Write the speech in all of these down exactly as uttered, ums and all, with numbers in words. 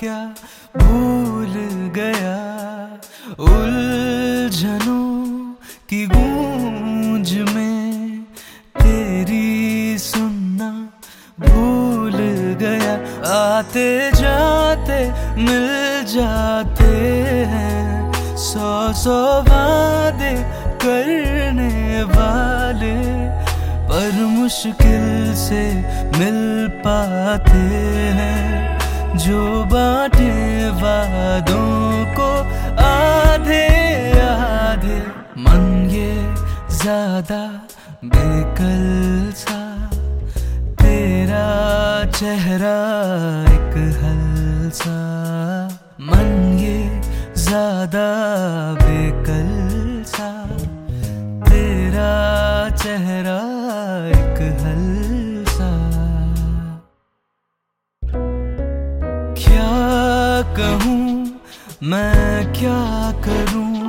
क्या भूल गया, उलझनों की गूंज में तेरी सुनना भूल गया। आते जाते मिल जाते हैं सौ सौ वादे करने वाले, पर मुश्किल से मिल पाते हैं जो बांटे वादों को आधे आधे। मन ये ज्यादा बेकल सा, तेरा चेहरा एक हल सा। मन ये ज्यादा बेकल सा, तेरा चेहरा एक हल सा। क्या कहूँ मैं क्या करूँ,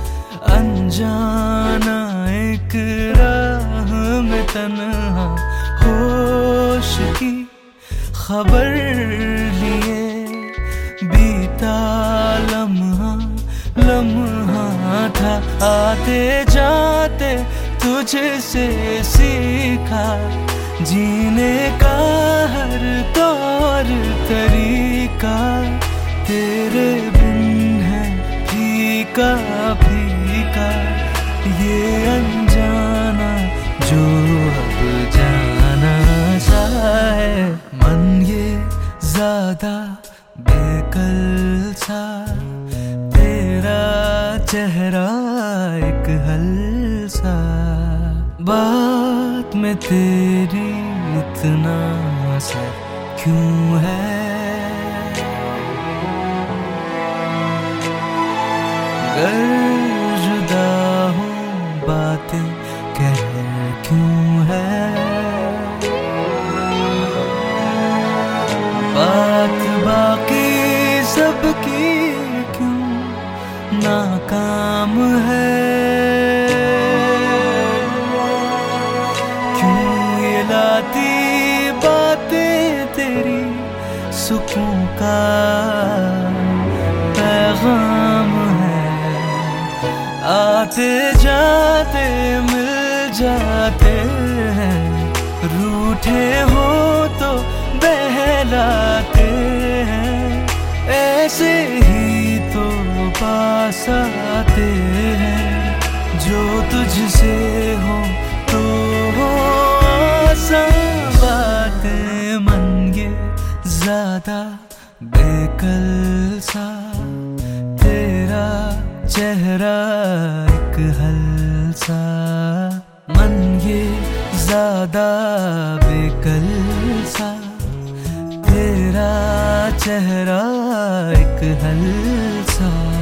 अनजाना एक राह में तन्हा, होश की खबर लिए बीता लम्हा लम्हा था। आते जाते तुझसे सीखा जीने का हर तौर तरीका, तेरे बिन है फीका फीका ये अनजाना जो अब जाना सा है। मन ये ज्यादा बेकल सा, तेरा चेहरा एक हल सा। बात में तेरी इतना असर क्यों है, गर जुदा हूँ बातें कह क्यों है। बात बाकी सबकी क्यों नाकाम है, क्यों ये लाती बातें तेरी सुकून का पैगाम है। आते जाते मिल जाते हैं, रूठे हो तो बहलाते हैं, ऐसे ही तो पास आते हैं जो तुझसे हो तो हो आसान बातें। मन ये ज्यादा बेकल सा, तेरा चेहरा एक हल सा। मन ये ज्यादा बेकल सा, तेरा चेहरा एक हल सा।